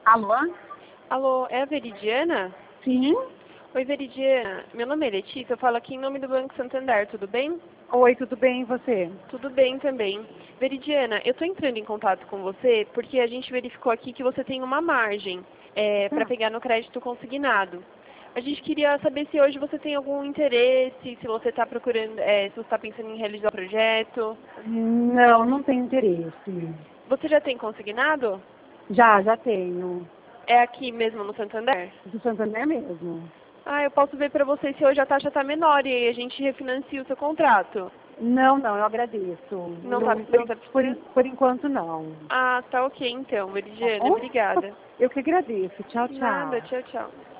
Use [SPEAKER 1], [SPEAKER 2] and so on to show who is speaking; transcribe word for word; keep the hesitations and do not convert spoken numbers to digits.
[SPEAKER 1] Alô?
[SPEAKER 2] Alô, é a Veridiana?
[SPEAKER 1] Sim?
[SPEAKER 2] Oi, Veridiana. Meu nome é Letícia, eu falo aqui em nome do Banco Santander, tudo bem?
[SPEAKER 1] Oi, tudo bem e você?
[SPEAKER 2] Tudo bem também. Veridiana, eu estou entrando em contato com você porque a gente verificou aqui que você tem uma margem é, para
[SPEAKER 1] Hum.
[SPEAKER 2] pegar no crédito consignado. A gente queria saber se hoje você tem algum interesse, se você está procurando, é, se você está pensando em realizar o projeto.
[SPEAKER 1] Não, não tenho interesse.
[SPEAKER 2] Você já tem consignado?
[SPEAKER 1] Já, já tenho.
[SPEAKER 2] É aqui mesmo no Santander?
[SPEAKER 1] Do Santander mesmo.
[SPEAKER 2] Ah, eu posso ver para você se hoje a taxa está menor e aí a gente refinancia o seu contrato.
[SPEAKER 1] Não, não, eu agradeço.
[SPEAKER 2] Não tá,
[SPEAKER 1] Não,
[SPEAKER 2] não
[SPEAKER 1] por,
[SPEAKER 2] tá
[SPEAKER 1] por,
[SPEAKER 2] precisando?
[SPEAKER 1] por enquanto não.
[SPEAKER 2] Ah, tá ok então,
[SPEAKER 1] Tá
[SPEAKER 2] Veridiana.
[SPEAKER 1] bom?
[SPEAKER 2] Obrigada.
[SPEAKER 1] Eu que agradeço. Tchau,
[SPEAKER 2] Nada,
[SPEAKER 1] tchau.
[SPEAKER 2] tchau, tchau.